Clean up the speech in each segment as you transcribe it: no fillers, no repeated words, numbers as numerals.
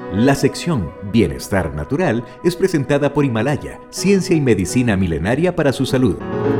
La sección Bienestar Natural es presentada por Himalaya, ciencia y medicina milenaria para su salud.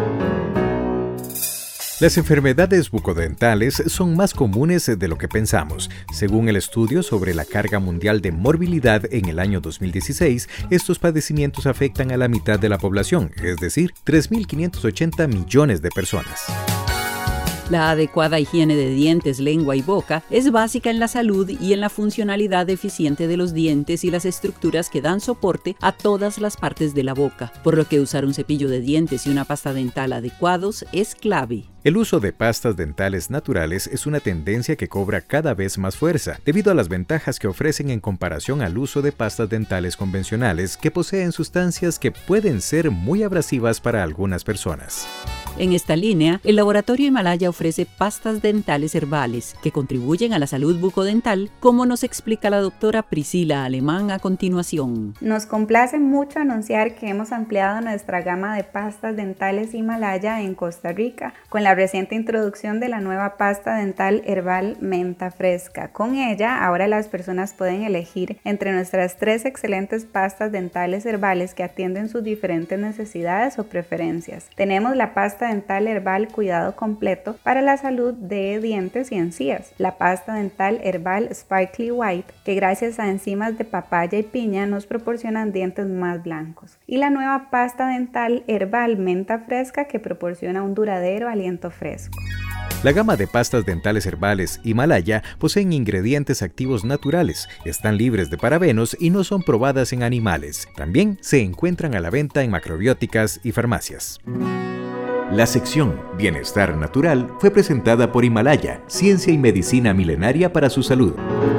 Las enfermedades bucodentales son más comunes de lo que pensamos. Según el estudio sobre la carga mundial de morbilidad en el año 2016, estos padecimientos afectan a la mitad de la población, es decir, 3.580 millones de personas. La adecuada higiene de dientes, lengua y boca es básica en la salud y en la funcionalidad eficiente de los dientes y las estructuras que dan soporte a todas las partes de la boca, por lo que usar un cepillo de dientes y una pasta dental adecuados es clave. El uso de pastas dentales naturales es una tendencia que cobra cada vez más fuerza, debido a las ventajas que ofrecen en comparación al uso de pastas dentales convencionales que poseen sustancias que pueden ser muy abrasivas para algunas personas. En esta línea, el laboratorio Himalaya ofrece pastas dentales herbales que contribuyen a la salud bucodental, como nos explica la doctora Priscila Alemán a continuación. Nos complace mucho anunciar que hemos ampliado nuestra gama de pastas dentales Himalaya en Costa Rica, con la reciente introducción de la nueva pasta dental herbal menta fresca. Con ella, ahora las personas pueden elegir entre nuestras 3 excelentes pastas dentales herbales que atienden sus diferentes necesidades o preferencias. Tenemos la pasta dental herbal cuidado completo para la salud de dientes y encías, la pasta dental herbal Sparkly White, que gracias a enzimas de papaya y piña nos proporcionan dientes más blancos, y la nueva pasta dental herbal menta fresca, que proporciona un duradero aliento fresco. La gama de pastas dentales herbales Himalaya poseen ingredientes activos naturales, están libres de parabenos y no son probadas en animales. También se encuentran a la venta en macrobióticas y farmacias. La sección Bienestar Natural fue presentada por Himalaya, ciencia y medicina milenaria para su salud.